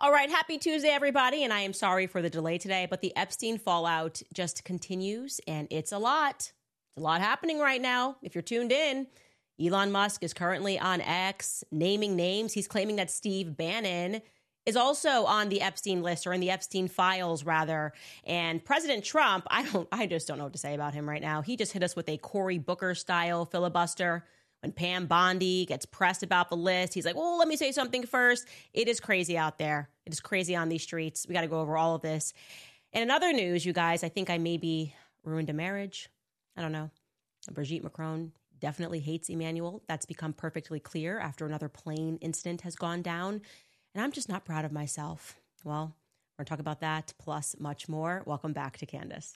All right, happy Tuesday, everybody, and I am sorry for the delay today, but the Epstein fallout just continues, and it's a lot. It's a lot happening right now. If you're tuned in, Elon Musk is currently on X, naming names. He's claiming that Steve Bannon is also on the Epstein list, or in the Epstein files, rather. And President Trump, I just don't know what to say about him right now. He just hit us with a Cory Booker-style filibuster. When Pam Bondi gets pressed about the list, he's like, well, let me say something first. It is crazy out there. It is crazy on these streets. We got to go over all of this. And in other news, you guys, I think I maybe ruined a marriage. I don't know. Brigitte Macron definitely hates Emmanuel. That's become perfectly clear after another plane incident has gone down. And I'm just not proud of myself. Well, we're going to talk about that plus much more. Welcome back to Candace.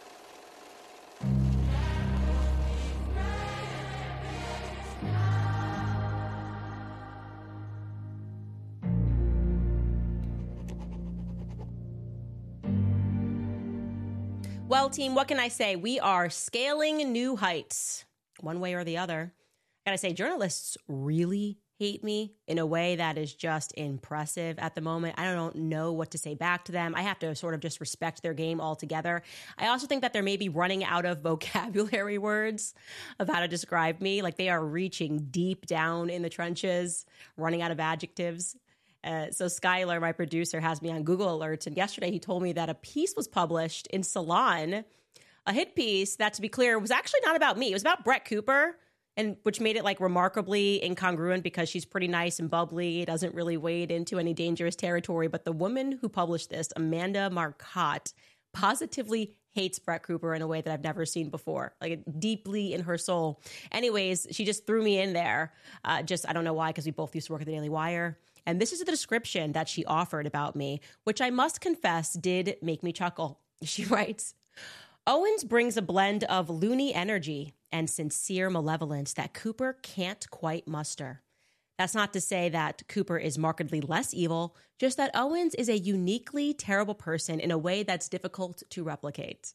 Well, team, what can I say? We are scaling new heights, one way or the other. I gotta say, journalists really hate me in a way that is just impressive at the moment. I don't know what to say back to them. I have to sort of just respect their game altogether. I also think that they're maybe running out of vocabulary words of how to describe me. Like, they are reaching deep down in the trenches, running out of adjectives. So Skylar, my producer, has me on Google Alerts, and yesterday he told me that a piece was published in Salon, a hit piece that, to be clear, was actually not about me. It was about Brett Cooper, and which made it like remarkably incongruent because she's pretty nice and bubbly, doesn't really wade into any dangerous territory. But the woman who published this, Amanda Marcotte, positively hates Brett Cooper in a way that I've never seen before, like deeply in her soul. Anyways, she just threw me in there. I don't know why, because we both used to work at the Daily Wire. And this is the description that she offered about me, which I must confess did make me chuckle. She writes, Owens brings a blend of loony energy and sincere malevolence that Cooper can't quite muster. That's not to say that Cooper is markedly less evil, just that Owens is a uniquely terrible person in a way that's difficult to replicate.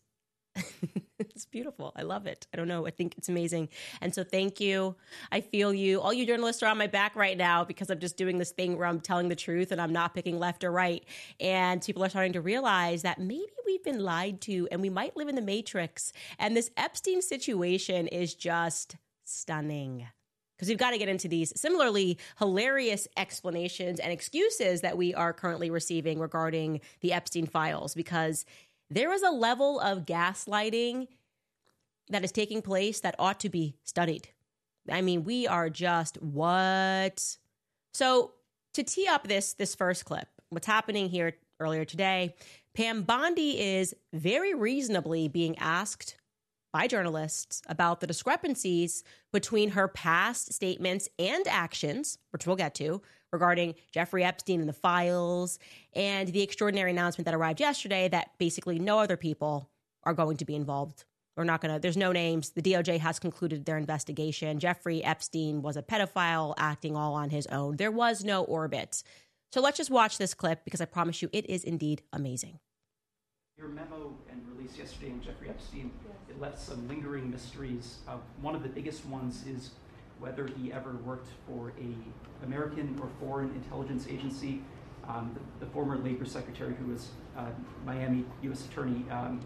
It's beautiful. I love it. I don't know. I think it's amazing. And so thank you. I feel you. All you journalists are on my back right now because I'm just doing this thing where I'm telling the truth and I'm not picking left or right. And people are starting to realize that maybe we've been lied to and we might live in the Matrix. And this Epstein situation is just stunning. Because we've got to get into these similarly hilarious explanations and excuses that we are currently receiving regarding the Epstein files, because there is a level of gaslighting that is taking place that ought to be studied. I mean, we are just what? So to tee up this first clip, what's happening here earlier today, Pam Bondi is very reasonably being asked by journalists about the discrepancies between her past statements and actions, which we'll get to, regarding Jeffrey Epstein and the files, and the extraordinary announcement that arrived yesterday that basically no other people are going to be involved. There's no names. The DOJ has concluded their investigation. Jeffrey Epstein was a pedophile acting all on his own. There was no orbit. So let's just watch this clip, because I promise you it is indeed amazing. Your memo and release yesterday on Jeffrey Epstein, it left some lingering mysteries. One of the biggest ones is whether he ever worked for a American or foreign intelligence agency. The former labor secretary, who was Miami U.S. Attorney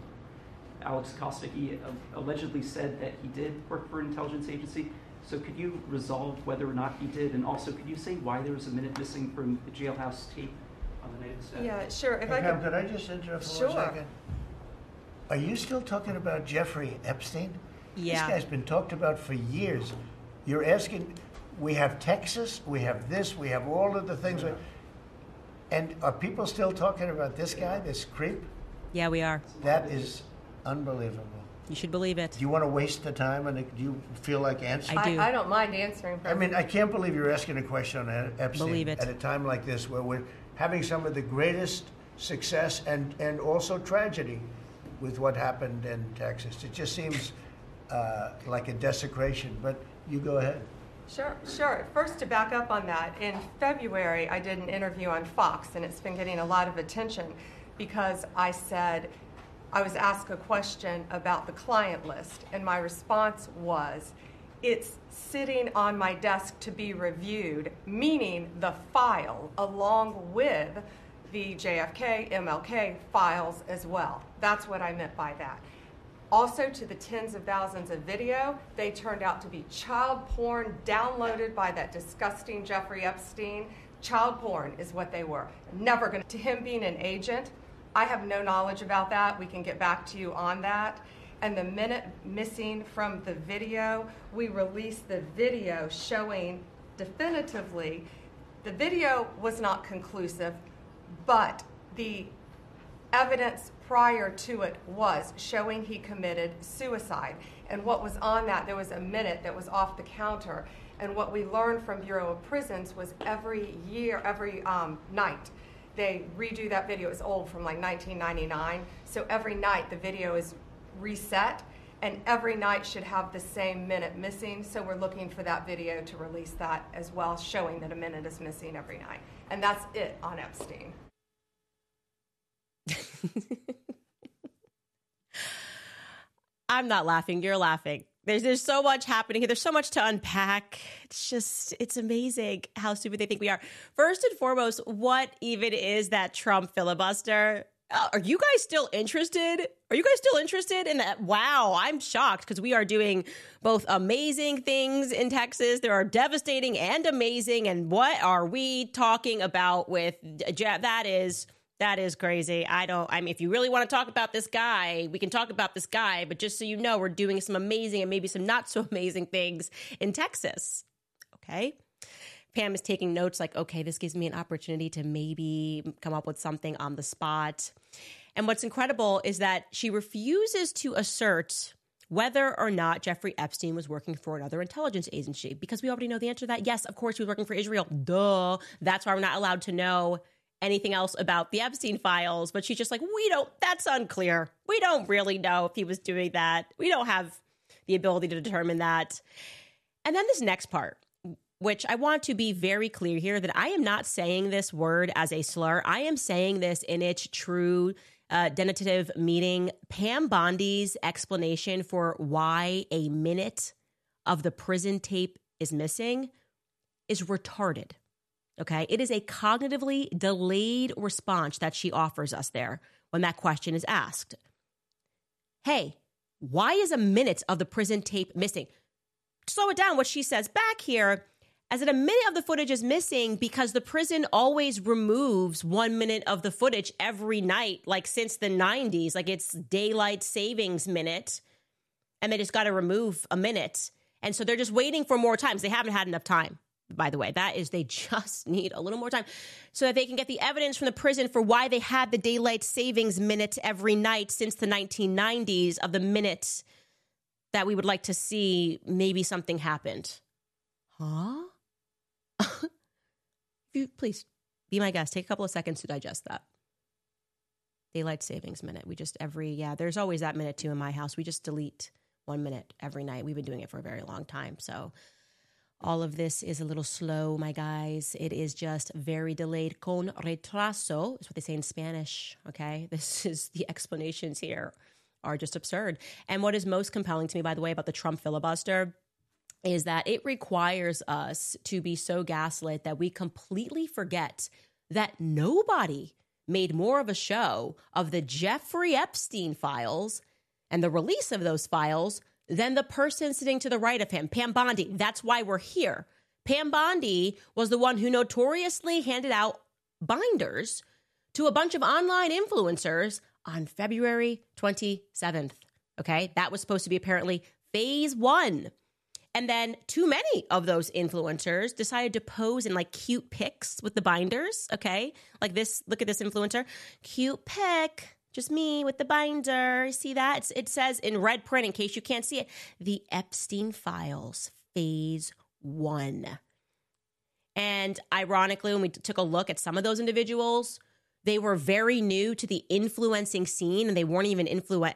Alex Acosta, he allegedly said that he did work for an intelligence agency. So could you resolve whether or not he did? And also, could you say why there was a minute missing from the jailhouse tape on the night of the death? Yeah, sure. Could I just interrupt for 1 second? Are you still talking about Jeffrey Epstein? Yeah. This guy's been talked about for years. You're asking, we have Texas, we have this, we have all of the things. Yeah. And are people still talking about this guy, this creep? Yeah, we are. That is unbelievable. You should believe it. Do you want to waste the time, and do you feel like answering? I do. I don't mind answering. I mean, I can't believe you're asking a question on Epstein Believe it. at a time like this, where we're having some of the greatest success and also tragedy with what happened in Texas. It just seems like a desecration, but you go ahead. Sure. First, to back up on that, in February, I did an interview on Fox, and it's been getting a lot of attention because I said, I was asked a question about the client list, and my response was, it's sitting on my desk to be reviewed, meaning the file, along with the JFK, MLK files as well. That's what I meant by that. Also, to the tens of thousands of video, they turned out to be child porn downloaded by that disgusting Jeffrey Epstein. Child porn is what they were. Never going to him being an agent, I have no knowledge about that. We can get back to you on that. And the minute missing from the video, we released the video showing definitively the video was not conclusive, but the evidence prior to it was showing he committed suicide. And what was on that, there was a minute that was off the counter. And what we learned from Bureau of Prisons was every night, they redo that video. It's old, from like 1999. So every night the video is reset, and every night should have the same minute missing. So we're looking for that video to release that as well, showing that a minute is missing every night. And that's it on Epstein. I'm not laughing. You're laughing. There's so much happening here. There's so much to unpack. It's amazing how stupid they think we are. First and foremost, what even is that Trump filibuster? Are you guys still interested? Are you guys still interested in that? Wow, I'm shocked, because we are doing both amazing things in Texas. There are devastating and amazing. And what are we talking about with that is crazy. I mean, if you really want to talk about this guy, we can talk about this guy. But just so you know, we're doing some amazing and maybe some not so amazing things in Texas. Okay. Pam is taking notes like, okay, this gives me an opportunity to maybe come up with something on the spot. And what's incredible is that she refuses to assert whether or not Jeffrey Epstein was working for another intelligence agency, because we already know the answer to that. Yes, of course, he was working for Israel. Duh. That's why we're not allowed to know anything else about the Epstein files. But she's just like, that's unclear. We don't really know if he was doing that. We don't have the ability to determine that. And then this next part, which I want to be very clear here, that I am not saying this word as a slur. I am saying this in its true denotative meaning. Pam Bondi's explanation for why a minute of the prison tape is missing is retarded. Okay, it is a cognitively delayed response that she offers us there when that question is asked. Hey, why is a minute of the prison tape missing? Slow it down. What she says back here, as in a minute of the footage is missing because the prison always removes 1 minute of the footage every night, like since the 90s, like it's daylight savings minute, and they just got to remove a minute. And so they're just waiting for more time. They haven't had enough time. By the way, they just need a little more time so that they can get the evidence from the prison for why they had the daylight savings minute every night since the 1990s of the minutes that we would like to see maybe something happened. Huh? Please be my guest. Take a couple of seconds to digest that. Daylight savings minute. There's always that minute too in my house. We just delete 1 minute every night. We've been doing it for a very long time. So all of this is a little slow, my guys. It is just very delayed. Con retraso is what they say in Spanish, okay? The explanations here are just absurd. And what is most compelling to me, by the way, about the Trump filibuster is that it requires us to be so gaslit that we completely forget that nobody made more of a show of the Jeffrey Epstein files and the release of those files than the person sitting to the right of him, Pam Bondi. That's why we're here. Pam Bondi was the one who notoriously handed out binders to a bunch of online influencers on February 27th. Okay, that was supposed to be apparently phase 1. And then too many of those influencers decided to pose in like cute pics with the binders. Okay, like this. Look at this influencer, cute pic. Just me with the binder. See that? It says in red print, in case you can't see it, the Epstein Files, phase 1. And ironically, when we took a look at some of those individuals, they were very new to the influencing scene, and they weren't even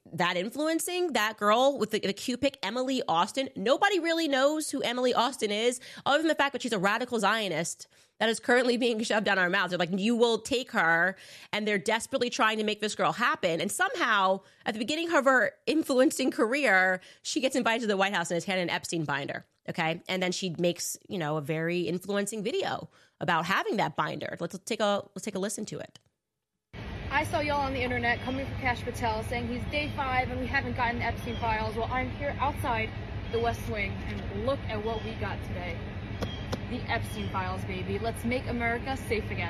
that influencing, that girl with the Q pick, Emily Austin. Nobody really knows who Emily Austin is, other than the fact that she's a radical Zionist that is currently being shoved down our mouths. They're like, you will take her, and they're desperately trying to make this girl happen. And somehow, at the beginning of her influencing career, she gets invited to the White House and is handed an Epstein binder. Okay, and then she makes, you know, a very influencing video about having that binder. Let's take a listen to it. I saw y'all on the internet coming for Kash Patel saying he's day 5 and we haven't gotten the Epstein files. Well, I'm here outside the West Wing, and look at what we got today. The Epstein files, baby. Let's make America safe again.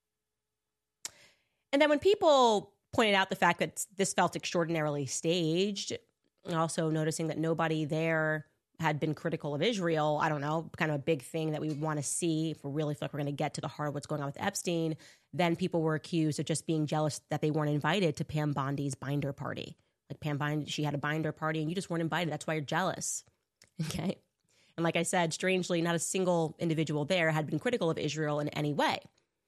And then when people pointed out the fact that this felt extraordinarily staged, also noticing that nobody there had been critical of Israel, I don't know, kind of a big thing that we would want to see if we really feel like we're going to get to the heart of what's going on with Epstein, then people were accused of just being jealous that they weren't invited to Pam Bondi's binder party. Like Pam Bondi, she had a binder party and you just weren't invited. That's why you're jealous. Okay. And like I said, strangely, not a single individual there had been critical of Israel in any way.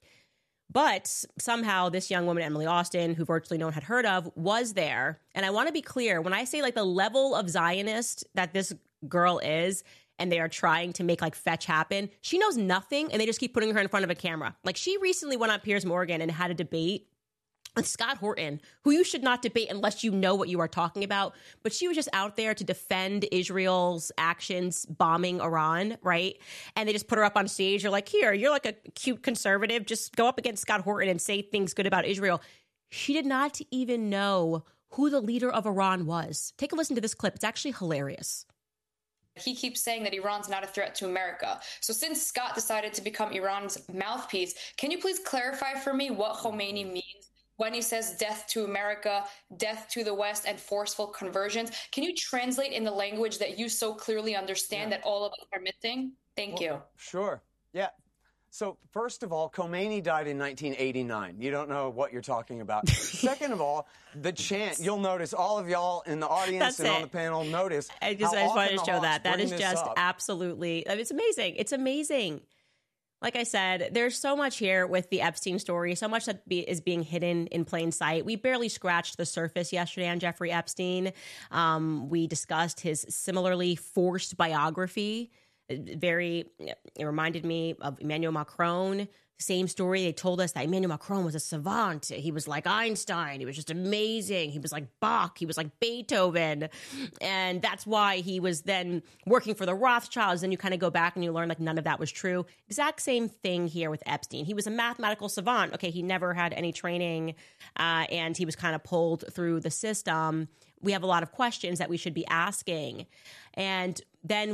But somehow this young woman, Emily Austin, who virtually no one had heard of, was there. And I want to be clear, when I say like the level of Zionist that this girl is, and they are trying to make like fetch happen, she knows nothing, and they just keep putting her in front of a camera. Like she recently went on Piers Morgan and had a debate with Scott Horton, who you should not debate unless you know what you are talking about. But she was just out there to defend Israel's actions bombing Iran, right? And they just put her up on stage. They're like, here, you're like a cute conservative. Just go up against Scott Horton and say things good about Israel. She did not even know who the leader of Iran was. Take a listen to this clip. It's actually hilarious. He keeps saying that Iran's not a threat to America. So since Scott decided to become Iran's mouthpiece, can you please clarify for me what Khomeini means when he says death to America, death to the West, and forceful conversions? Can you translate in the language that you so clearly understand that all of us are missing? Thank you. Sure. Yeah. So first of all, Khomeini died in 1989. You don't know what you're talking about. Second of all, the chant, you'll notice, all of y'all in the audience and on the panel notice. I just wanted to show that. That is just absolutely, it's amazing. It's amazing. Like I said, there's so much here with the Epstein story, so much that is being hidden in plain sight. We barely scratched the surface yesterday on Jeffrey Epstein. We discussed his similarly forced biography. It reminded me of Emmanuel Macron. Same story. They told us that Emmanuel Macron was a savant. He was like Einstein. He was just amazing. He was like Bach. He was like Beethoven. And that's why he was then working for the Rothschilds. And you kind of go back and you learn like none of that was true. Exact same thing here with Epstein. He was a mathematical savant. Okay, he never had any training and he was kind of pulled through the system. We have a lot of questions that we should be asking. And then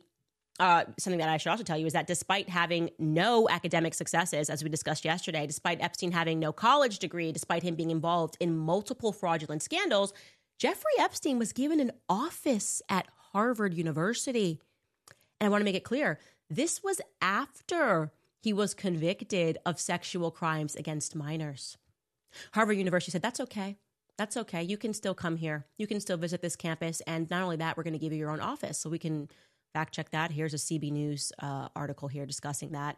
something that I should also tell you is that despite having no academic successes, as we discussed yesterday, despite Epstein having no college degree, despite him being involved in multiple fraudulent scandals, Jeffrey Epstein was given an office at Harvard University. And I want to make it clear, this was after he was convicted of sexual crimes against minors. Harvard University said, that's okay. That's okay. You can still come here. You can still visit this campus. And not only that, we're going to give you your own office so we can fact check that. Here's a CB News article here discussing that.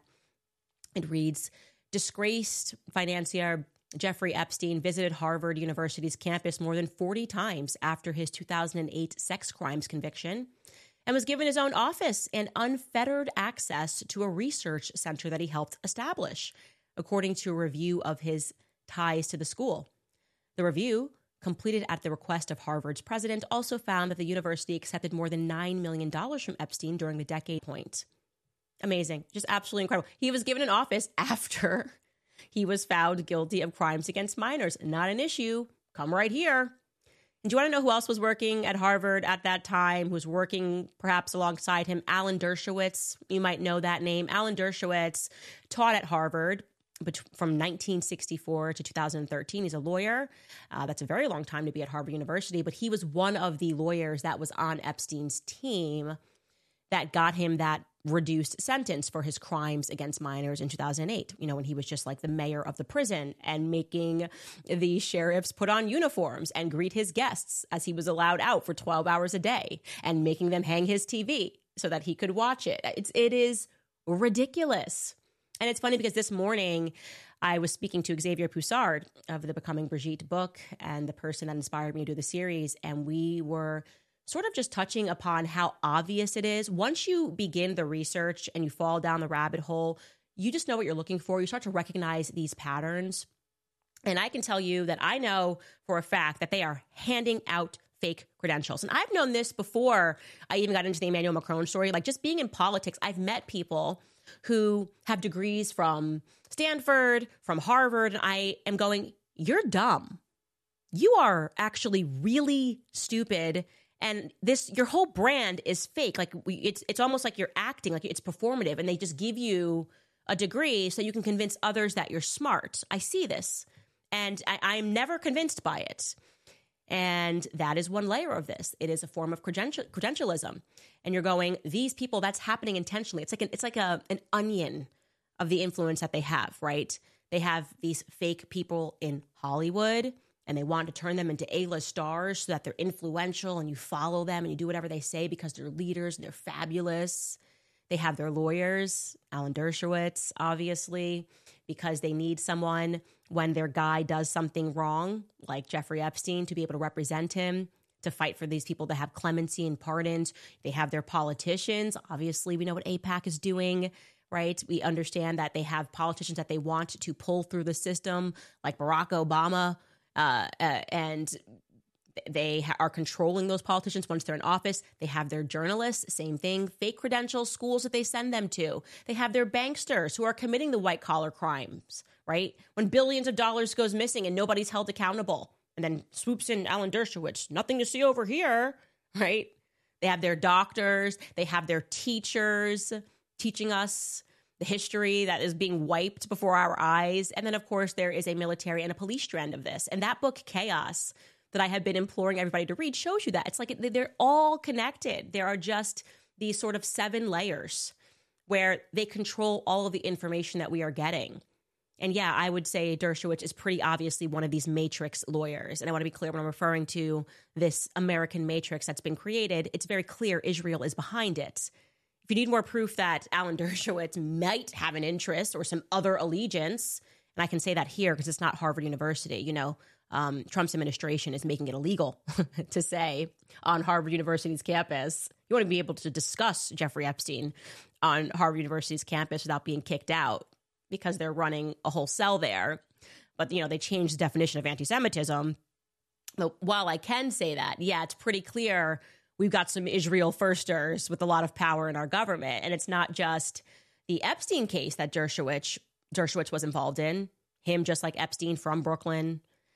It reads, disgraced financier Jeffrey Epstein visited Harvard University's campus more than 40 times after his 2008 sex crimes conviction and was given his own office and unfettered access to a research center that he helped establish, according to a review of his ties to the school. The review, completed at the request of Harvard's president, also found that the university accepted more than $9 million from Epstein during the decade point. Amazing. Just absolutely incredible. He was given an office after he was found guilty of crimes against minors. Not an issue. Come right here. And do you want to know who else was working at Harvard at that time, who was working perhaps alongside him? Alan Dershowitz. You might know that name. Alan Dershowitz taught at Harvard from 1964 to 2013. He's a lawyer. That's a very long time to be at Harvard University, but he was one of the lawyers that was on Epstein's team that got him that reduced sentence for his crimes against minors in 2008, when he was just like the mayor of the prison and making the sheriffs put on uniforms and greet his guests as he was allowed out for 12 hours a day and making them hang his TV so that he could watch it. It is ridiculous. And it's funny because this morning, I was speaking to Xavier Poussard of the Becoming Brigitte book and the person that inspired me to do the series. And we were sort of just touching upon how obvious it is. Once you begin the research and you fall down the rabbit hole, you just know what you're looking for. You start to recognize these patterns. And I can tell you that I know for a fact that they are handing out fake credentials. And I've known this before I even got into the Emmanuel Macron story. Like, just being in politics, I've met people who have degrees from Stanford, from Harvard, and I am going, you're dumb. You are actually really stupid. And your whole brand is fake. Like, it's almost like you're acting, like it's performative, and they just give you a degree so you can convince others that you're smart. I see this, and I'm never convinced by it. And that is one layer of this. It is a form of credentialism. And you're going, these people, that's happening intentionally. It's like an onion of the influence that they have, right? They have these fake people in Hollywood, and they want to turn them into A-list stars so that they're influential and you follow them and you do whatever they say because they're leaders and they're fabulous. They have their lawyers, Alan Dershowitz, obviously, because they need someone when their guy does something wrong, like Jeffrey Epstein, to be able to represent him, to fight for these people to have clemency and pardons. They have their politicians. Obviously, we know what AIPAC is doing, right? We understand that they have politicians that they want to pull through the system, like Barack Obama, and they are controlling those politicians once they're in office. They have their journalists, same thing, fake credentials, schools that they send them to. They have their banksters who are committing the white collar crimes, right? When billions of dollars goes missing and nobody's held accountable, and then swoops in Alan Dershowitz, nothing to see over here, right? They have their doctors, they have their teachers teaching us the history that is being wiped before our eyes. And then, of course, there is a military and a police strand of this. And that book, Chaos, that I have been imploring everybody to read, shows you that. It's like they're all connected. There are just these sort of 7 layers where they control all of the information that we are getting. And yeah, I would say Dershowitz is pretty obviously one of these matrix lawyers. And I want to be clear when I'm referring to this American matrix that's been created, it's very clear Israel is behind it. If you need more proof that Alan Dershowitz might have an interest or some other allegiance, and I can say that here because it's not Harvard University, you know, Trump's administration is making it illegal to say on Harvard University's campus. You want to be able to discuss Jeffrey Epstein on Harvard University's campus without being kicked out because they're running a whole cell there. But, you know, they changed the definition of anti-Semitism. But while I can say that, yeah, it's pretty clear we've got some Israel firsters with a lot of power in our government. And it's not just the Epstein case that Dershowitz was involved in, him just like Epstein from Brooklyn.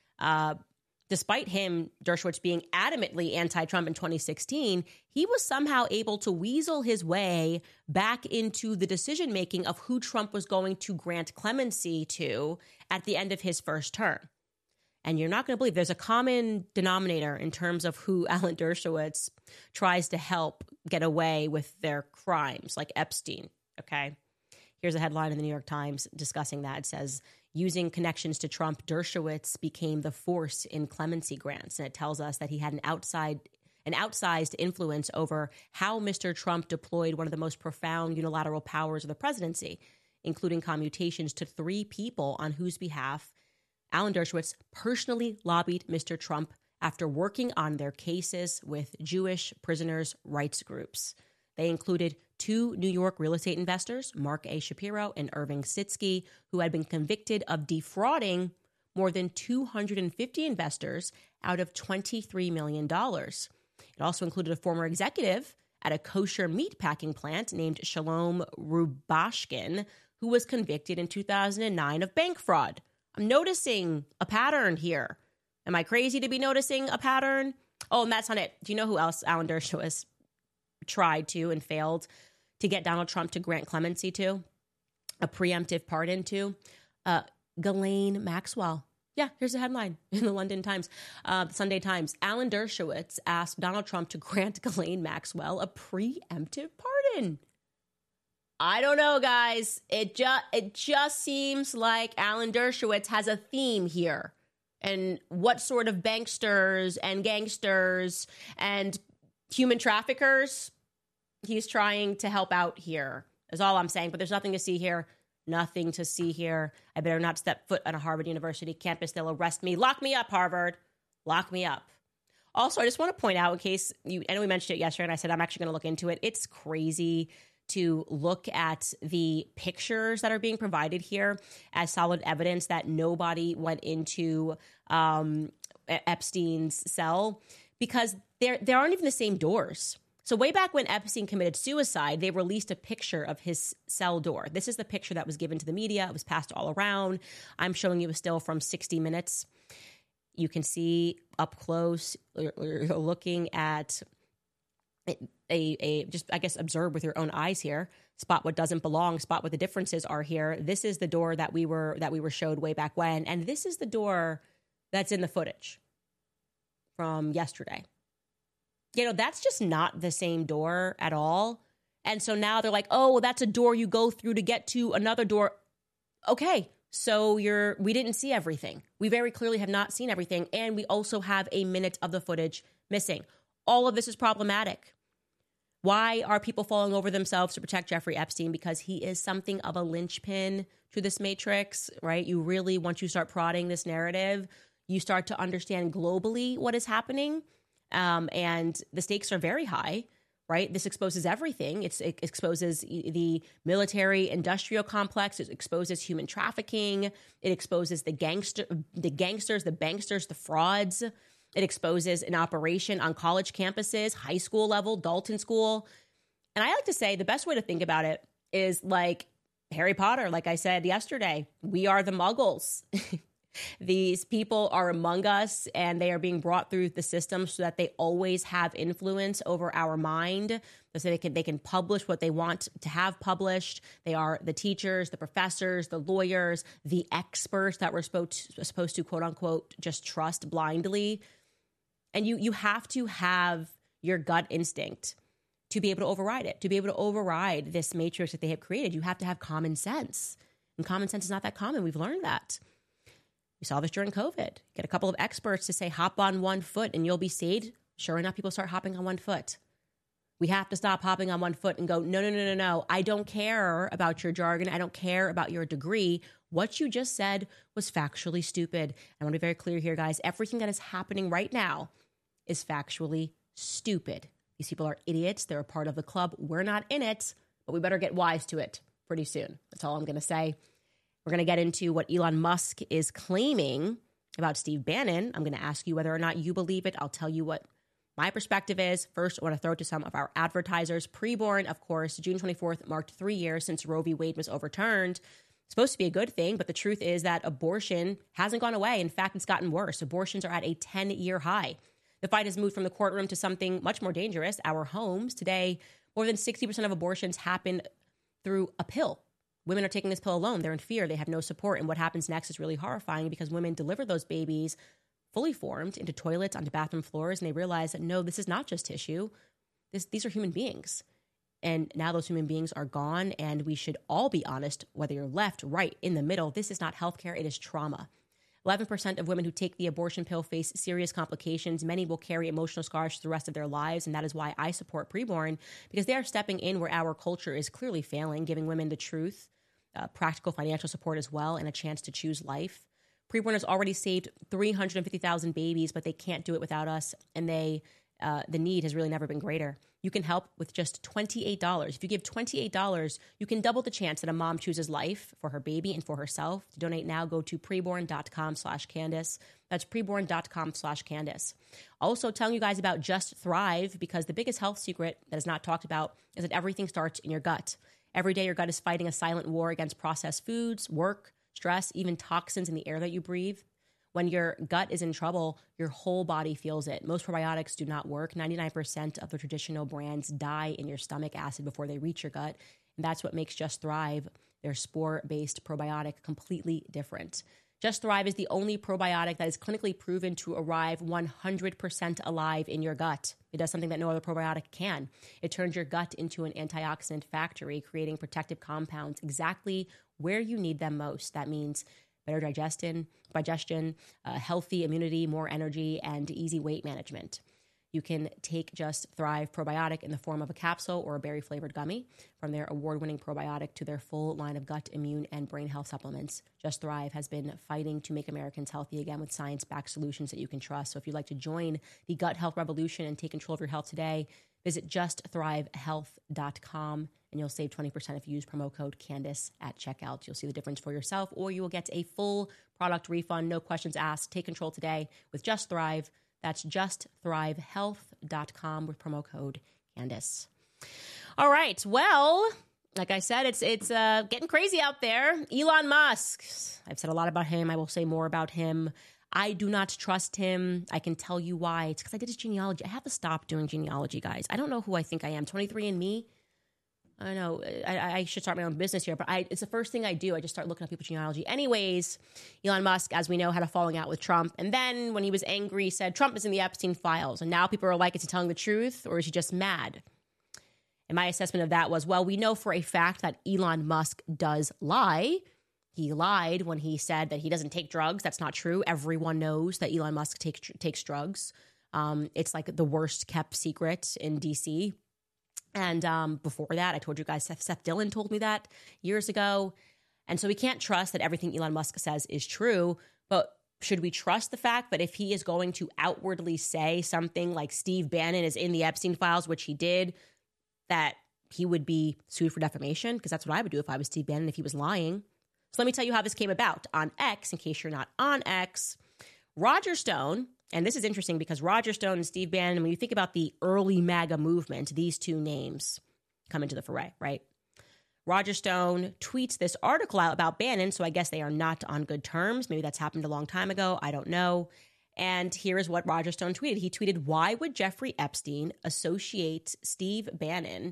Despite him, Dershowitz, being adamantly anti-Trump in 2016, he was somehow able to weasel his way back into the decision-making of who Trump was going to grant clemency to at the end of his first term. And you're not going to believe there's a common denominator in terms of who Alan Dershowitz tries to help get away with their crimes, like Epstein, okay? Here's a headline in the New York Times discussing that. It says, using connections to Trump, Dershowitz became the force in clemency grants. And it tells us that he had an outsized influence over how Mr. Trump deployed one of the most profound unilateral powers of the presidency, including commutations to 3 people on whose behalf Alan Dershowitz personally lobbied Mr. Trump after working on their cases with Jewish prisoners' rights groups. They included 2 New York real estate investors, Mark A. Shapiro and Irving Sitsky, who had been convicted of defrauding more than 250 investors out of $23 million. It also included a former executive at a kosher meat packing plant named Shalom Rubashkin, who was convicted in 2009 of bank fraud. I'm noticing a pattern here. Am I crazy to be noticing a pattern? Oh, and that's not it. Do you know who else Alan Dershowitz tried to and failed to get Donald Trump to grant clemency to, a preemptive pardon to? Ghislaine Maxwell. Yeah, here's a headline in the London Times, Sunday Times. Alan Dershowitz asked Donald Trump to grant Ghislaine Maxwell a preemptive pardon. I don't know, guys. It just seems like Alan Dershowitz has a theme here. And what sort of banksters and gangsters and human traffickers he's trying to help out here is all I'm saying. But there's nothing to see here. Nothing to see here. I better not step foot on a Harvard University campus. They'll arrest me. Lock me up, Harvard. Lock me up. Also, I just want to point out, in case I know we mentioned it yesterday, and I said I'm actually going to look into it. It's crazy to look at the pictures that are being provided here as solid evidence that nobody went into Epstein's cell, because there aren't even the same doors. So way back when Epstein committed suicide, they released a picture of his cell door. This is the picture that was given to the media. It was passed all around. I'm showing you a still from 60 Minutes. You can see up close, you're looking at just, I guess, observe with your own eyes here. Spot what doesn't belong, spot what the differences are here. This is the door that we were showed way back when. And this is the door that's in the footage from yesterday. That's just not the same door at all. And so now they're like, oh, well, that's a door you go through to get to another door. Okay, so we didn't see everything. We very clearly have not seen everything. And we also have a minute of the footage missing. All of this is problematic. Why are people falling over themselves to protect Jeffrey Epstein? Because he is something of a linchpin to this matrix, right? You really, once you start prodding this narrative, you start to understand globally what is happening. And the stakes are very high, right? This exposes everything. It exposes the military industrial complex. It exposes human trafficking. It exposes the gangsters, the banksters, the frauds. It exposes an operation on college campuses, high school level, Dalton School. And I like to say the best way to think about it is like Harry Potter. Like I said yesterday, we are the Muggles. These people are among us, and they are being brought through the system so that they always have influence over our mind, so they can publish what they want to have published. They are the teachers, the professors, the lawyers, the experts that we're supposed to, quote unquote, just trust blindly. And you have to have your gut instinct to be able to override it, to be able to override this matrix that they have created. You have to have common sense. And common sense is not that common. We've learned that. We saw this during COVID. Get a couple of experts to say, hop on one foot and you'll be saved. Sure enough, people start hopping on one foot. We have to stop hopping on one foot and go, no. I don't care about your jargon. I don't care about your degree. What you just said was factually stupid. I want to be very clear here, guys. Everything that is happening right now is factually stupid. These people are idiots. They're a part of the club. We're not in it, but we better get wise to it pretty soon. That's all I'm going to say. We're going to get into what Elon Musk is claiming about Steve Bannon. I'm going to ask you whether or not you believe it. I'll tell you what my perspective is. First, I want to throw it to some of our advertisers. Preborn, of course, June 24th marked 3 years since Roe v. Wade was overturned. It's supposed to be a good thing, but the truth is that abortion hasn't gone away. In fact, it's gotten worse. Abortions are at a 10-year high. The fight has moved from the courtroom to something much more dangerous, our homes. Today, more than 60% of abortions happen through a pill. Women are taking this pill alone. They're in fear. They have no support. And what happens next is really horrifying, because women deliver those babies fully formed into toilets, onto bathroom floors, and they realize that, no, this is not just tissue. These are human beings. And now those human beings are gone, and we should all be honest, whether you're left, right, in the middle. This is not healthcare. It is trauma. 11% of women who take the abortion pill face serious complications. Many will carry emotional scars for the rest of their lives, and that is why I support Preborn, because they are stepping in where our culture is clearly failing, giving women the truth, practical financial support as well, and a chance to choose life. Preborn has already saved 350,000 babies, but they can't do it without us, and the need has really never been greater. You can help with just $28. If you give $28, you can double the chance that a mom chooses life for her baby and for herself. To donate now, go to preborn.com/Candace. That's preborn.com/Candace. Also telling you guys about Just Thrive, because the biggest health secret that is not talked about is that everything starts in your gut. Every day, your gut is fighting a silent war against processed foods, work, stress, even toxins in the air that you breathe. When your gut is in trouble, your whole body feels it. Most probiotics do not work. 99% of the traditional brands die in your stomach acid before they reach your gut. And that's what makes Just Thrive, their spore-based probiotic, completely different. Just Thrive is the only probiotic that is clinically proven to arrive 100% alive in your gut. It does something that no other probiotic can. It turns your gut into an antioxidant factory, creating protective compounds exactly where you need them most. That means better digestion, healthy immunity, more energy, and easy weight management. You can take Just Thrive probiotic in the form of a capsule or a berry-flavored gummy. From their award-winning probiotic to their full line of gut, immune, and brain health supplements, Just Thrive has been fighting to make Americans healthy again with science-backed solutions that you can trust. So if you'd like to join the gut health revolution and take control of your health today, visit justthrivehealth.com and you'll save 20% if you use promo code Candace at checkout. You'll see the difference for yourself, or you will get a full product refund, no questions asked. Take control today with Just Thrive. That's justthrivehealth.com with promo code Candace. All right. Well, like I said, it's getting crazy out there. Elon Musk. I've said a lot about him. I will say more about him. I do not trust him. I can tell you why. It's because I did his genealogy. I have to stop doing genealogy, guys. I don't know who I think I am. 23andMe. I know I should start my own business here, but it's the first thing I do. I just start looking up people's genealogy. Anyways, Elon Musk, as we know, had a falling out with Trump. And then when he was angry, said Trump is in the Epstein files. And now people are like, is he telling the truth or is he just mad? And my assessment of that was, well, we know for a fact that Elon Musk does lie. He lied when he said that he doesn't take drugs. That's not true. Everyone knows that Elon Musk takes drugs. It's like the worst kept secret in DC. And before that, I told you guys, Seth Dillon told me that years ago. And so we can't trust that everything Elon Musk says is true. But should we trust the fact that if he is going to outwardly say something like Steve Bannon is in the Epstein files, which he did, that he would be sued for defamation? Because that's what I would do if I was Steve Bannon, if he was lying. So let me tell you how this came about. On X, in case you're not on X, Roger Stone, and this is interesting because Roger Stone and Steve Bannon, when you think about the early MAGA movement, these two names come into the foray, right? Roger Stone tweets this article out about Bannon, so I guess they are not on good terms. Maybe that's happened a long time ago. I don't know. And here is what Roger Stone tweeted. He tweeted, why would Jeffrey Epstein, associate Steve Bannon,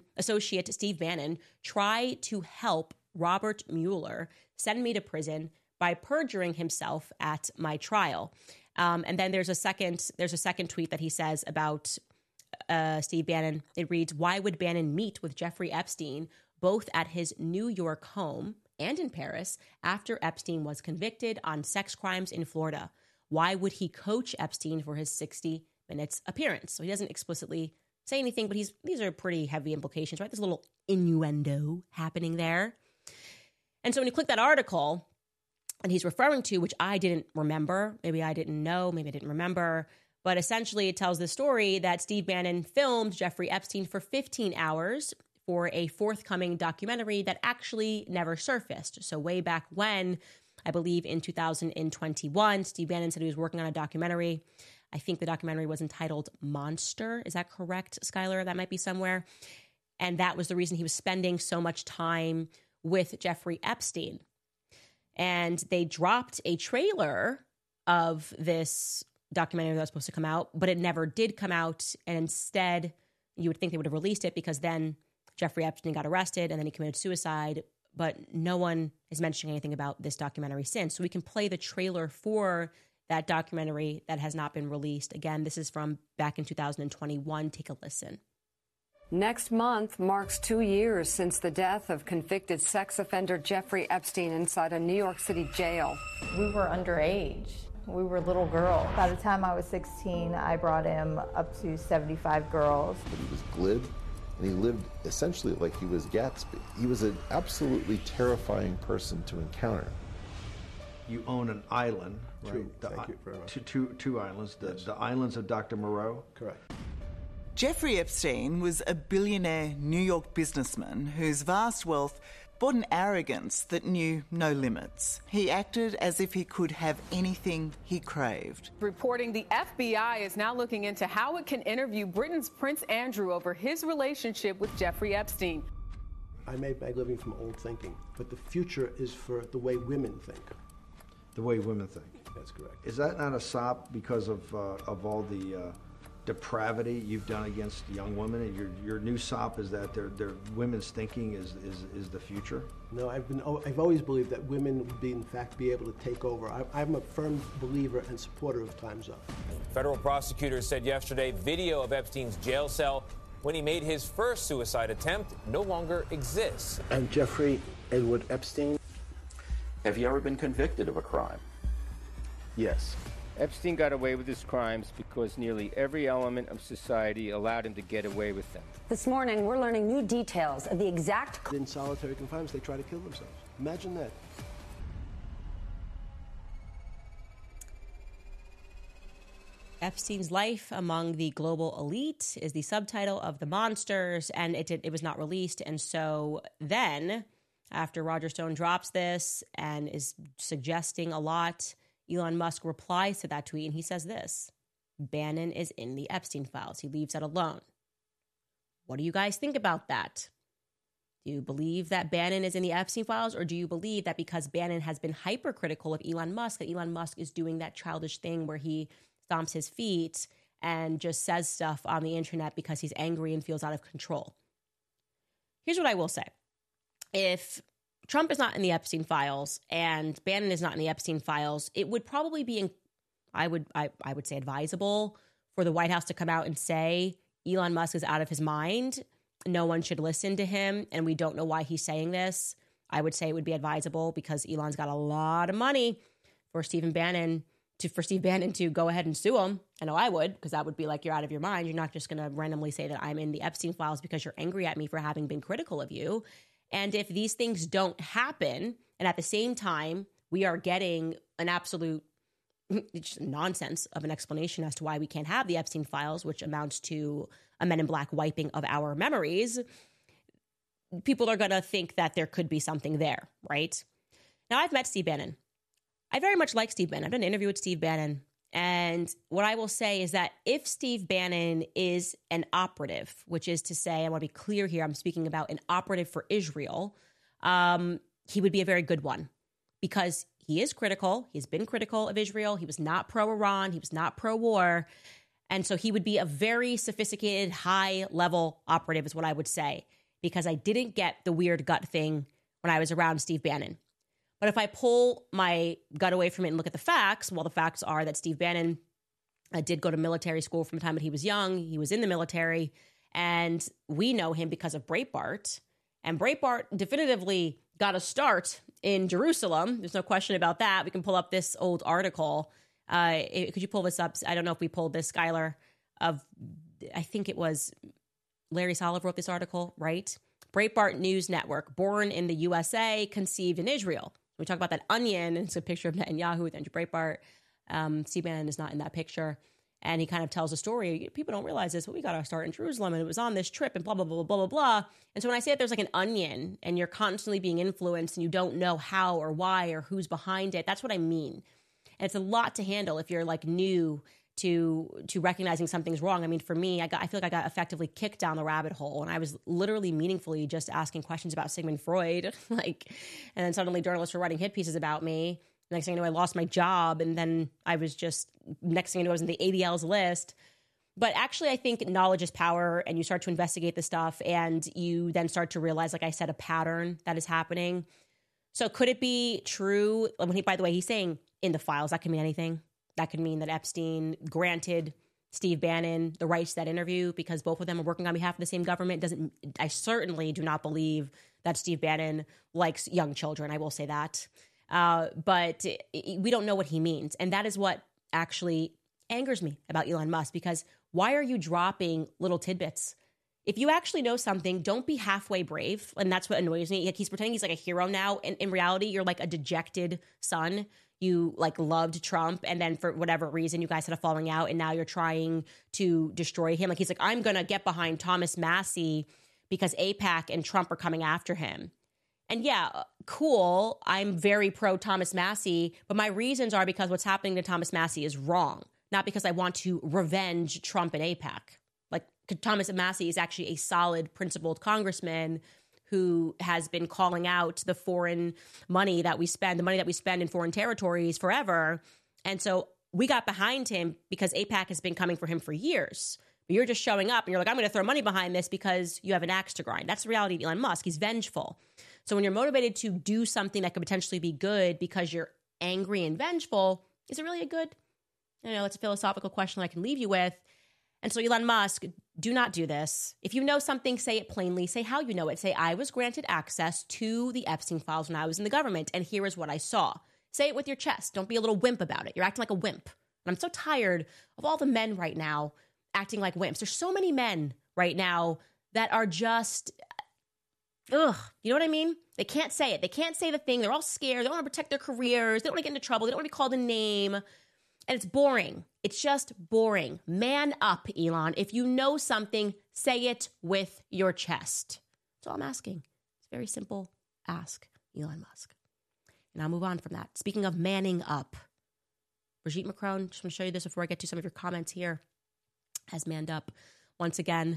try to help Robert Mueller send me to prison by perjuring himself at my trial? And then there's a second tweet that he says about Steve Bannon. It reads, why would Bannon meet with Jeffrey Epstein both at his New York home and in Paris after Epstein was convicted on sex crimes in Florida? Why would he coach Epstein for his 60 Minutes appearance? So he doesn't explicitly say anything, but these are pretty heavy implications, right? There's a little innuendo happening there. And so when you click that article, and he's referring to, which I didn't remember, maybe I didn't know, maybe I didn't remember, but essentially it tells the story that Steve Bannon filmed Jeffrey Epstein for 15 hours for a forthcoming documentary that actually never surfaced. So way back when, I believe in 2021, Steve Bannon said he was working on a documentary. I think the documentary was entitled Monster. Is that correct, Skylar? That might be somewhere. And that was the reason he was spending so much time with Jeffrey Epstein. And they dropped a trailer of this documentary that was supposed to come out, but it never did come out. And instead, you would think they would have released it because then Jeffrey Epstein got arrested and then he committed suicide. But no one is mentioning anything about this documentary since. So we can play the trailer for that documentary that has not been released. Again, this is from back in 2021. Take a listen. Next month marks 2 years since the death of convicted sex offender Jeffrey Epstein inside a New York City jail. We were underage. We were little girls. By the time I was 16, I brought him up to 75 girls. But he was glib, and he lived essentially like he was Gatsby. He was an absolutely terrifying person to encounter. You own an island, right? Thank you very much. Two islands, the islands of Dr. Moreau. Correct. Jeffrey Epstein was a billionaire New York businessman whose vast wealth brought an arrogance that knew no limits. He acted as if he could have anything he craved. Reporting the FBI is now looking into how it can interview Britain's Prince Andrew over his relationship with Jeffrey Epstein. I made my living from old thinking, but the future is for the way women think. The way women think. That's correct. Is that not a sop because of all the depravity you've done against young women? And your new sop is that their women's thinking is the future? No, I've always believed that women would be able to take over. I'm a firm believer and supporter of Time's Up. Federal prosecutors said yesterday video of Epstein's jail cell when he made his first suicide attempt no longer exists. And Jeffrey Edward Epstein. Have you ever been convicted of a crime? Yes. Epstein got away with his crimes because nearly every element of society allowed him to get away with them. This morning, we're learning new details of the exact... In solitary confinement, they try to kill themselves. Imagine that. Epstein's Life Among the Global Elite is the subtitle of The Monsters, and it was not released. And so then, after Roger Stone drops this and is suggesting a lot, Elon Musk replies to that tweet, and he says this: Bannon is in the Epstein files. He leaves that alone. What do you guys think about that? Do you believe that Bannon is in the Epstein files, or do you believe that because Bannon has been hypercritical of Elon Musk, that Elon Musk is doing that childish thing where he stomps his feet and just says stuff on the internet because he's angry and feels out of control? Here's what I will say. If Trump is not in the Epstein files and Bannon is not in the Epstein files, it would probably be, I would say, advisable for the White House to come out and say Elon Musk is out of his mind. No one should listen to him, and we don't know why he's saying this. I would say it would be advisable because Elon's got a lot of money for Steve Bannon to go ahead and sue him. I know I would, because that would be like, you're out of your mind. You're not just going to randomly say that I'm in the Epstein files because you're angry at me for having been critical of you. And if these things don't happen, and at the same time, we are getting an absolute nonsense of an explanation as to why we can't have the Epstein files, which amounts to a Men in Black wiping of our memories, people are going to think that there could be something there, right? Now, I've met Steve Bannon. I very much like Steve Bannon. I've done an interview with Steve Bannon. And what I will say is that if Steve Bannon is an operative, which is to say, I want to be clear here, I'm speaking about an operative for Israel, he would be a very good one because he is critical. He's been critical of Israel. He was not pro-Iran. He was not pro-war. And so he would be a very sophisticated, high-level operative is what I would say, because I didn't get the weird gut thing when I was around Steve Bannon. But if I pull my gut away from it and look at the facts, well, the facts are that Steve Bannon did go to military school from the time that he was young. He was in the military, and we know him because of Breitbart. And Breitbart definitively got a start in Jerusalem. There's no question about that. We can pull up this old article. Could you pull this up? I don't know if we pulled this, Skylar, I think it was Larry Solov wrote this article, right? Breitbart News Network, born in the USA, conceived in Israel. We talk about that onion, and it's a picture of Netanyahu with Andrew Breitbart. Steve Bannon is not in that picture. And he kind of tells a story. People don't realize this, but we got our start in Jerusalem, and it was on this trip, and blah, blah, blah, blah, blah, blah. And so when I say that there's like an onion, and you're constantly being influenced, and you don't know how or why or who's behind it, that's what I mean. And it's a lot to handle if you're like new to recognizing something's wrong. I mean, for me, I feel like I got effectively kicked down the rabbit hole, and I was literally meaningfully just asking questions about Sigmund Freud, and then suddenly journalists were writing hit pieces about me. Next thing I know, I lost my job, and then next thing I know, I was in the ADL's list. But actually, I think knowledge is power, and you start to investigate the stuff, and you then start to realize, like I said, a pattern that is happening. So could it be true? By the way, he's saying in the files, that can mean anything. That could mean that Epstein granted Steve Bannon the rights to that interview because both of them are working on behalf of the same government. I certainly do not believe that Steve Bannon likes young children. I will say that. But we don't know what he means. And that is what actually angers me about Elon Musk, because why are you dropping little tidbits? If you actually know something, don't be halfway brave. And that's what annoys me. Like, he's pretending he's like a hero now. And in reality, you're like a dejected son. You like loved Trump, and then for whatever reason, you guys had a falling out, and now you're trying to destroy him. Like, he's like, I'm going to get behind Thomas Massie because AIPAC and Trump are coming after him. And yeah, cool. I'm very pro Thomas Massie, but my reasons are because what's happening to Thomas Massie is wrong, not because I want to revenge Trump and AIPAC. Like, Thomas Massie is actually a solid, principled congressman who has been calling out the foreign money that we spend, the money that we spend in foreign territories forever. And so we got behind him because AIPAC has been coming for him for years. But you're just showing up and you're like, I'm going to throw money behind this because you have an axe to grind. That's the reality of Elon Musk. He's vengeful. So when you're motivated to do something that could potentially be good because you're angry and vengeful, is it really a good? It's a philosophical question I can leave you with. And so Elon Musk, do not do this. If you know something, say it plainly. Say how you know it. Say, I was granted access to the Epstein files when I was in the government, and here is what I saw. Say it with your chest. Don't be a little wimp about it. You're acting like a wimp. And I'm so tired of all the men right now acting like wimps. There's so many men right now that are just, ugh, you know what I mean? They can't say it. They can't say the thing. They're all scared. They don't want to protect their careers. They don't want to get into trouble. They don't want to be called a name. And it's boring. It's just boring. Man up, Elon. If you know something, say it with your chest. That's all I'm asking. It's a very simple ask, Elon Musk. And I'll move on from that. Speaking of manning up, Brigitte Macron, just want to show you this before I get to some of your comments here, has manned up once again.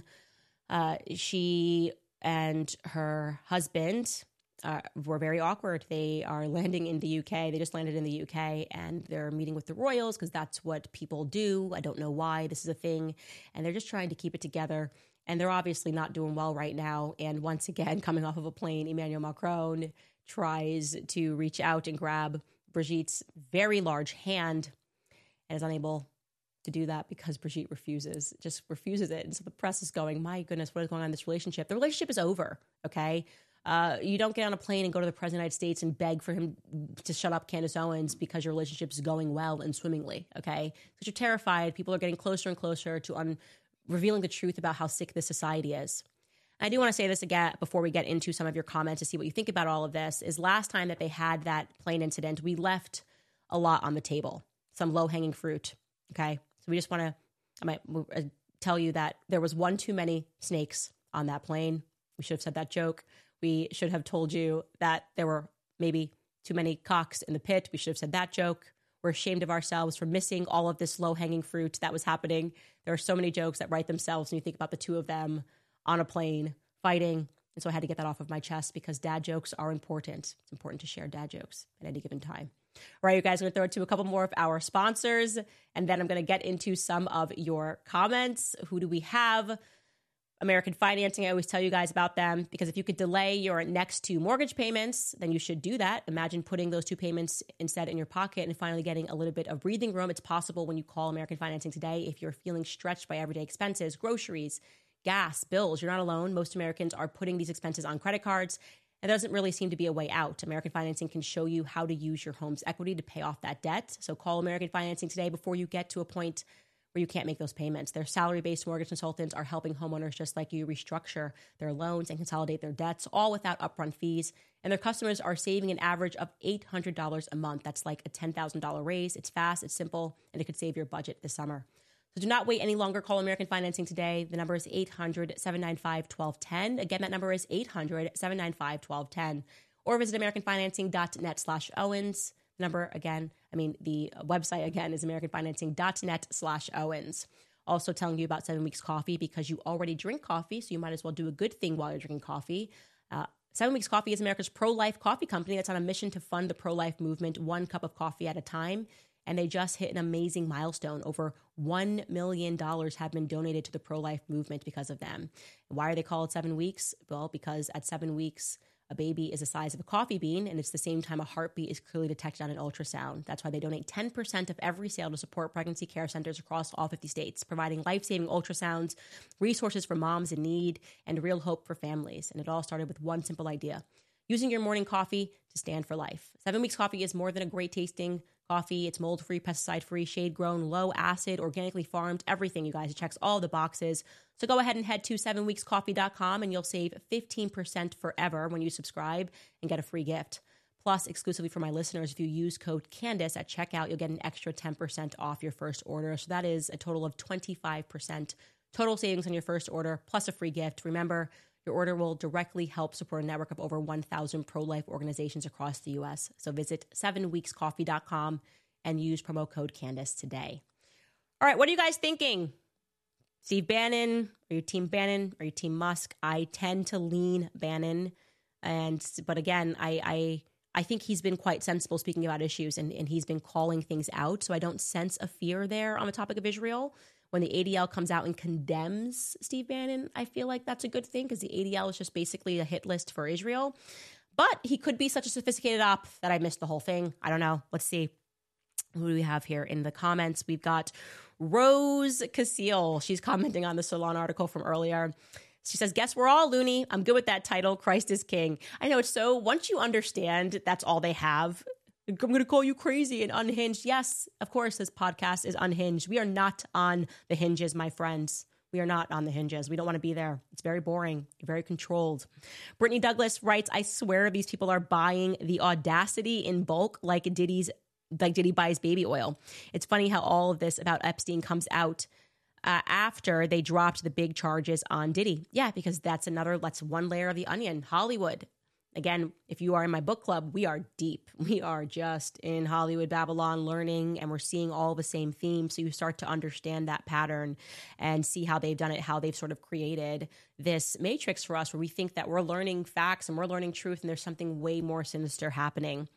She and her husband were very awkward. They are landing in the UK. They just landed in the UK, and they're meeting with the royals because that's what people do. I don't know why this is a thing. And they're just trying to keep it together. And they're obviously not doing well right now. And once again, coming off of a plane, Emmanuel Macron tries to reach out and grab Brigitte's very large hand and is unable to do that because Brigitte just refuses it. And so the press is going, my goodness, what is going on in this relationship? The relationship is over, okay? You don't get on a plane and go to the President of the United States and beg for him to shut up Candace Owens because your relationship is going well and swimmingly, okay? Because you're terrified. People are getting closer and closer to revealing the truth about how sick this society is. I do want to say this again before we get into some of your comments to see what you think about all of this, is last time that they had that plane incident, we left a lot on the table, some low-hanging fruit, okay? So we just want to, I might tell you that there was one too many snakes on that plane. We should have said that joke. We should have told you that there were maybe too many cocks in the pit. We should have said that joke. We're ashamed of ourselves for missing all of this low-hanging fruit that was happening. There are so many jokes that write themselves when you think about the two of them on a plane fighting. And so I had to get that off of my chest because dad jokes are important. It's important to share dad jokes at any given time. All right, you guys, I'm going to throw it to a couple more of our sponsors, and then I'm going to get into some of your comments. Who do we have? American Financing, I always tell you guys about them because if you could delay your next two mortgage payments, then you should do that. Imagine putting those two payments instead in your pocket and finally getting a little bit of breathing room. It's possible when you call American Financing today if you're feeling stretched by everyday expenses, groceries, gas, bills. You're not alone. Most Americans are putting these expenses on credit cards, and there doesn't really seem to be a way out. American Financing can show you how to use your home's equity to pay off that debt. So call American Financing today before you get to a point where you can't make those payments. Their salary-based mortgage consultants are helping homeowners just like you restructure their loans and consolidate their debts, all without upfront fees. And their customers are saving an average of $800 a month. That's like a $10,000 raise. It's fast, it's simple, and it could save your budget this summer. So do not wait any longer. Call American Financing today. The number is 800-795-1210. Again, that number is 800-795-1210. Or visit americanfinancing.net/Owens. The website again is americanfinancing.net/Owens. Also telling you about 7 Weeks Coffee because you already drink coffee, so you might as well do a good thing while you're drinking coffee. 7 Weeks Coffee is America's pro-life coffee company that's on a mission to fund the pro-life movement one cup of coffee at a time. And they just hit an amazing milestone. Over $1 million have been donated to the pro-life movement because of them. And why are they called 7 weeks? Well, because at 7 weeks, a baby is the size of a coffee bean, and it's the same time a heartbeat is clearly detected on an ultrasound. That's why they donate 10% of every sale to support pregnancy care centers across all 50 states, providing life-saving ultrasounds, resources for moms in need, and real hope for families. And it all started with one simple idea: using your morning coffee to stand for life. 7 Weeks Coffee is more than a great-tasting coffee. It's mold-free, pesticide-free, shade-grown, low-acid, organically farmed, everything, you guys. It checks all the boxes. So go ahead and head to 7weekscoffee.com and you'll save 15% forever when you subscribe and get a free gift. Plus, exclusively for my listeners, if you use code Candace at checkout, you'll get an extra 10% off your first order. So that is a total of 25% total savings on your first order, plus a free gift. Remember, your order will directly help support a network of over 1,000 pro-life organizations across the U.S. So visit 7weekscoffee.com and use promo code Candace today. All right, what are you guys thinking? Steve Bannon? Are you team Bannon? Are you team Musk? I tend to lean Bannon. But again, I think he's been quite sensible speaking about issues, and he's been calling things out. So I don't sense a fear there on the topic of Israel. When the ADL comes out and condemns Steve Bannon, I feel like that's a good thing because the ADL is just basically a hit list for Israel. But he could be such a sophisticated op that I missed the whole thing. I don't know. Let's see. Who do we have here in the comments? We've got Rose Casil. She's commenting on the Salon article from earlier. She says, guess we're all loony. I'm good with that title. Christ is king. I know it's so, once you understand that's all they have, I'm going to call you crazy and unhinged. Yes, of course, this podcast is unhinged. We are not on the hinges, my friends. We are not on the hinges. We don't want to be there. It's very boring, very controlled. Brittany Douglas writes, I swear these people are buying the audacity in bulk like Diddy buys baby oil. It's funny how all of this about Epstein comes out after they dropped the big charges on Diddy. Yeah, because that's one layer of the onion. Hollywood. Again, if you are in my book club, we are deep. We are just in Hollywood Babylon learning, and we're seeing all the same themes. So you start to understand that pattern and see how they've done it, how they've sort of created this matrix for us where we think that we're learning facts and we're learning truth, and there's something way more sinister happening.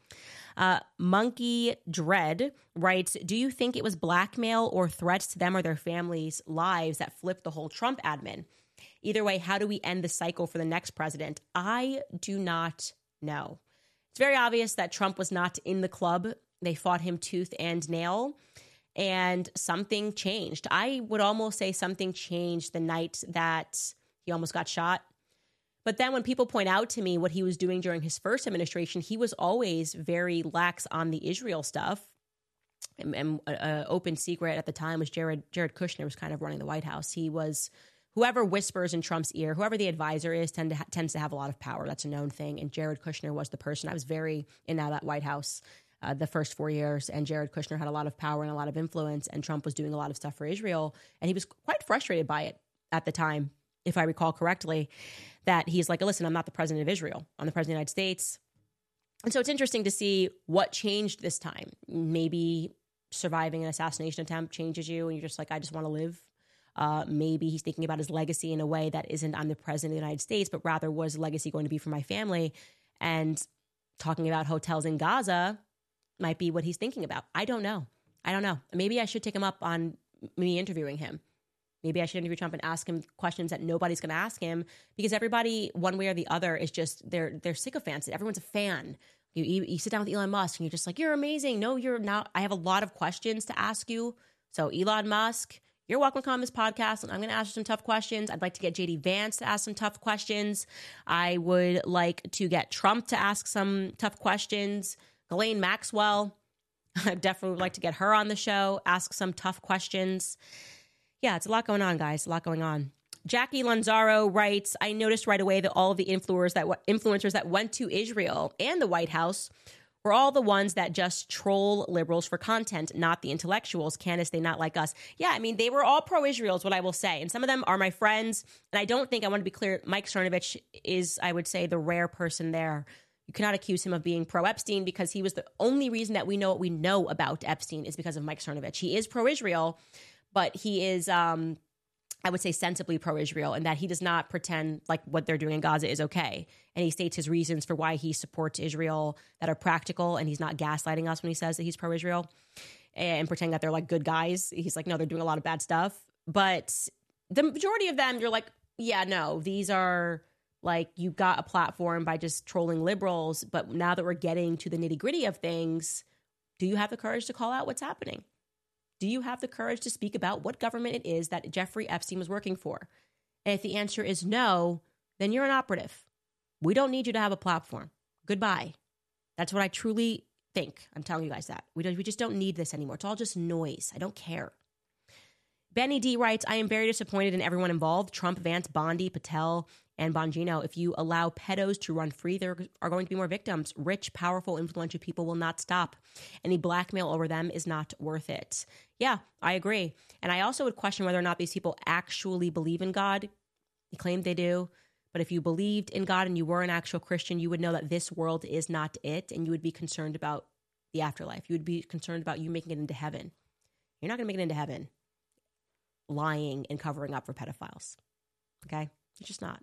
Monkey Dread writes, do you think it was blackmail or threats to them or their families' lives that flipped the whole Trump admin? Either way, how do we end the cycle for the next president? I do not know. It's very obvious that Trump was not in the club. They fought him tooth and nail, and something changed. I would almost say something changed the night that he almost got shot. But then when people point out to me what he was doing during his first administration, he was always very lax on the Israel stuff. And open secret at the time was Jared Kushner was kind of running the White House. He was... Whoever whispers in Trump's ear, whoever the advisor is, tends to have a lot of power. That's a known thing. And Jared Kushner was the person. I was very in that White House the first 4 years. And Jared Kushner had a lot of power and a lot of influence. And Trump was doing a lot of stuff for Israel. And he was quite frustrated by it at the time, if I recall correctly, that he's like, listen, I'm not the president of Israel. I'm the president of the United States. And so it's interesting to see what changed this time. Maybe surviving an assassination attempt changes you. And you're just like, I just want to live. Maybe he's thinking about his legacy in a way that isn't I'm the president of the United States, but rather was legacy going to be for my family? And talking about hotels in Gaza might be what he's thinking about. I don't know. Maybe I should take him up on me interviewing him. Maybe I should interview Trump and ask him questions that nobody's going to ask him, because everybody, one way or the other, is just they're sycophants. Everyone's a fan. You sit down with Elon Musk and you're just like, you're amazing. No, you're not. I have a lot of questions to ask you. So Elon Musk, you're welcome to come on this podcast, and I'm going to ask you some tough questions. I'd like to get J.D. Vance to ask some tough questions. I would like to get Trump to ask some tough questions. Ghislaine Maxwell, I definitely would like to get her on the show, ask some tough questions. Yeah, it's a lot going on, guys, a lot going on. Jackie Lanzaro writes, I noticed right away that all of the influencers that went to Israel and the White House were all the ones that just troll liberals for content, not the intellectuals. Candace, they not like us. Yeah, I mean, they were all pro-Israel is what I will say. And some of them are my friends. And I want to be clear, Mike Cernovich is, I would say, the rare person there. You cannot accuse him of being pro-Epstein, because he was the only reason that we know what we know about Epstein is because of Mike Cernovich. He is pro-Israel, but he is... I would say sensibly pro-Israel, and that he does not pretend like what they're doing in Gaza is okay. And he states his reasons for why he supports Israel that are practical, and he's not gaslighting us when he says that he's pro-Israel and pretending that they're like good guys. He's like, no, they're doing a lot of bad stuff. But the majority of them, you're like, yeah, no, these are like, you got a platform by just trolling liberals. But now that we're getting to the nitty-gritty of things, do you have the courage to call out what's happening? Do you have the courage to speak about what government it is that Jeffrey Epstein was working for? And if the answer is no, then you're an operative. We don't need you to have a platform. Goodbye. That's what I truly think. I'm telling you guys that. We just don't need this anymore. It's all just noise. I don't care. Benny D writes, I am very disappointed in everyone involved. Trump, Vance, Bondi, Patel, and Bongino. If you allow pedos to run free, there are going to be more victims. Rich, powerful, influential people will not stop. Any blackmail over them is not worth it. Yeah, I agree. And I also would question whether or not these people actually believe in God. He claimed they do. But if you believed in God and you were an actual Christian, you would know that this world is not it. And you would be concerned about the afterlife. You would be concerned about you making it into heaven. You're not going to make it into heaven lying and covering up for pedophiles. Okay? You're just not.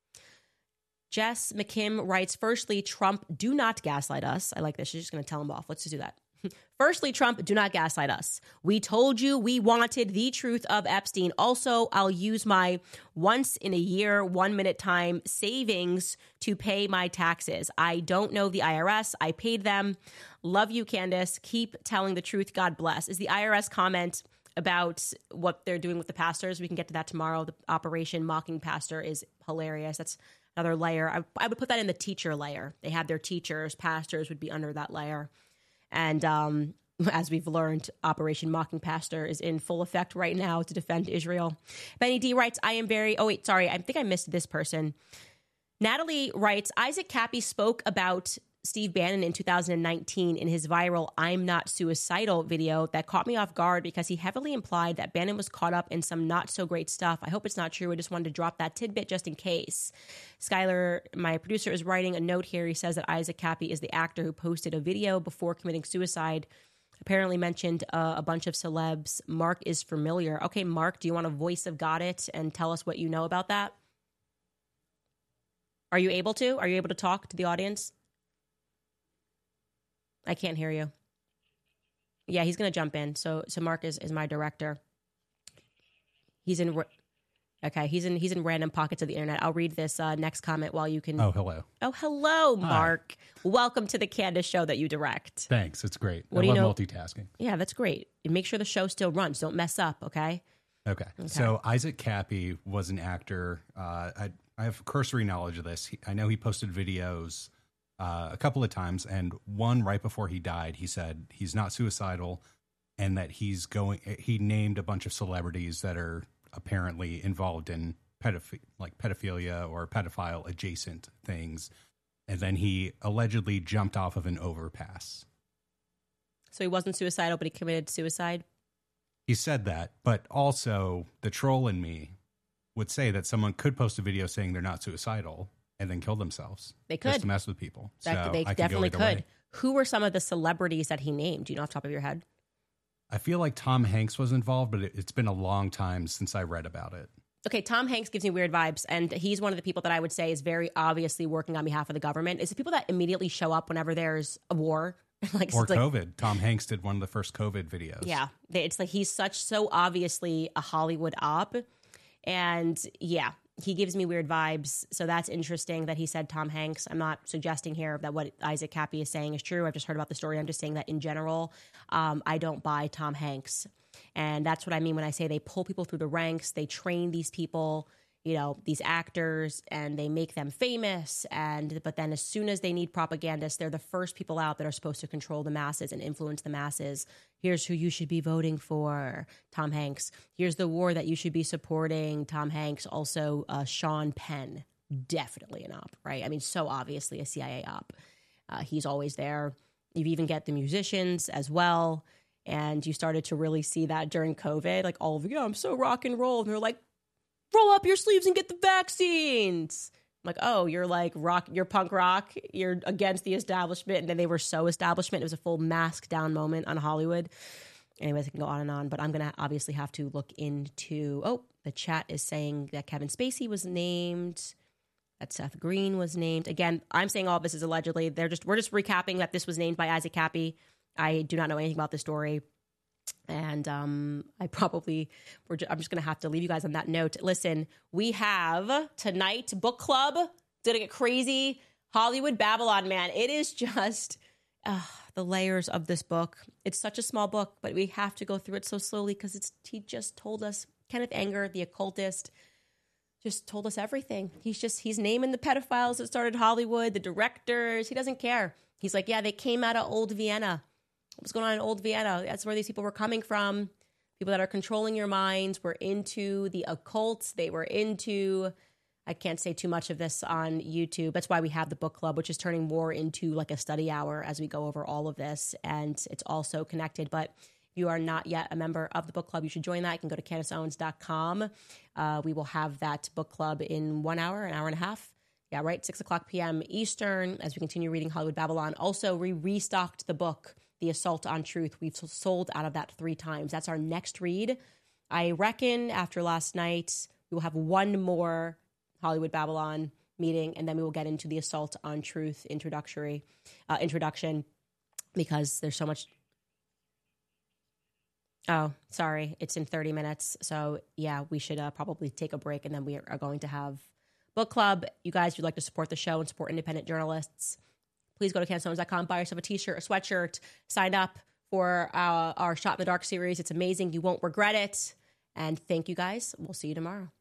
Jess McKim writes, firstly, Trump, do not gaslight us. I like this. She's just going to tell him off. Let's just do that. Firstly, Trump, do not gaslight us. We told you we wanted the truth of Epstein. Also, I'll use my once in a year, 1 minute time savings to pay my taxes. I don't know the IRS. I paid them. Love you, Candace. Keep telling the truth. God bless. Is the IRS comment about what they're doing with the pastors? We can get to that tomorrow. The Operation Mocking Pastor is hilarious. That's another layer. I would put that in the teacher layer. They have their teachers. Pastors would be under that layer. And as we've learned, Operation Mocking Pastor is in full effect right now to defend Israel. Benny D writes, I think I missed this person. Natalie writes, Isaac Kappy spoke about Steve Bannon in 2019 in his viral I'm Not Suicidal video that caught me off guard because he heavily implied that Bannon was caught up in some not so great stuff. I hope it's not true. I just wanted to drop that tidbit just in case. Skylar, my producer, is writing a note here. He says that Isaac Kappy is the actor who posted a video before committing suicide. Apparently mentioned a bunch of celebs. Mark is familiar. Okay, Mark, do you want to voice of God it and tell us what you know about that? Are you able to? Are you able to talk to the audience? I can't hear you. Yeah, he's going to jump in. So Mark is my director. He's in random pockets of the internet. I'll read this next comment while you can. Oh, hello. Oh, hello, Mark. Hi. Welcome to the Candace show that you direct. Thanks. It's great. I love multitasking. Yeah, that's great. Make sure the show still runs. Don't mess up, okay? Okay. So Isaac Kappy was an actor. I have cursory knowledge of this. I know he posted videos a couple of times, and one right before he died, he said he's not suicidal and that he named a bunch of celebrities that are apparently involved in pedophilia or pedophile adjacent things. And then he allegedly jumped off of an overpass. So he wasn't suicidal, but he committed suicide? He said that, but also the troll in me would say that someone could post a video saying they're not suicidal and then kill themselves. They could. Just to mess with people. They definitely could. Who were some of the celebrities that he named? Do you know off the top of your head? I feel like Tom Hanks was involved, but it's been a long time since I read about it. Okay, Tom Hanks gives me weird vibes, and he's one of the people that I would say is very obviously working on behalf of the government. It's the people that immediately show up whenever there's a war. Or COVID. Tom Hanks did one of the first COVID videos. Yeah, it's like he's so obviously a Hollywood op. And yeah, he gives me weird vibes. So that's interesting that he said Tom Hanks. I'm not suggesting here that what Isaac Kappy is saying is true. I've just heard about the story. I'm just saying that in general, I don't buy Tom Hanks. And that's what I mean when I say they pull people through the ranks. They train these people, these actors, and they make them famous. But then as soon as they need propagandists, they're the first people out that are supposed to control the masses and influence the masses. Here's who you should be voting for, Tom Hanks. Here's the war that you should be supporting, Tom Hanks. Also, Sean Penn, definitely an op, right? I mean, so obviously a CIA op. He's always there. You even get the musicians as well. And you started to really see that during COVID, like all of, I'm so rock and roll. And they're like, roll up your sleeves and get the vaccines. I'm like, oh, you're like rock, you're punk rock, you're against the establishment. And then they were so establishment. It was a full mask down moment on Hollywood. Anyways, I can go on and on, but I'm going to obviously have to look into, the chat is saying that Kevin Spacey was named, that Seth Green was named. Again, I'm saying all this is allegedly. We're just recapping that this was named by Isaac Kappy. I do not know anything about this story. And I'm just going to have to leave you guys on that note. Listen, we have tonight book club. Did it get crazy? Hollywood Babylon, man. It is just the layers of this book. It's such a small book, but we have to go through it so slowly because he just told us, Kenneth Anger, the occultist, just told us everything. He's naming the pedophiles that started Hollywood, the directors. He doesn't care. He's like, yeah, they came out of old Vienna. What was going on in old Vienna? That's where these people were coming from. People that are controlling your minds were into the occult. They were into, I can't say too much of this on YouTube. That's why we have the book club, which is turning more into like a study hour as we go over all of this. And it's also connected. But if you are not yet a member of the book club, you should join that. You can go to CandaceOwens.com. We will have that book club in 1 hour, an hour and a half. Yeah, right, 6 o'clock p.m. Eastern as we continue reading Hollywood Babylon. Also, we restocked the book, The Assault on Truth. We've sold out of that 3 times. That's our next read. I reckon after last night, we will have one more Hollywood Babylon meeting, and then we will get into The Assault on Truth introduction because there's so much. Oh, sorry. It's in 30 minutes. So, yeah, we should probably take a break, and then we are going to have book club. You guys, if you'd like to support the show and support independent journalists, please go to CandaceOwens.com, buy yourself a t-shirt, a sweatshirt, sign up for our Shot in the Dark series. It's amazing. You won't regret it. And thank you guys. We'll see you tomorrow.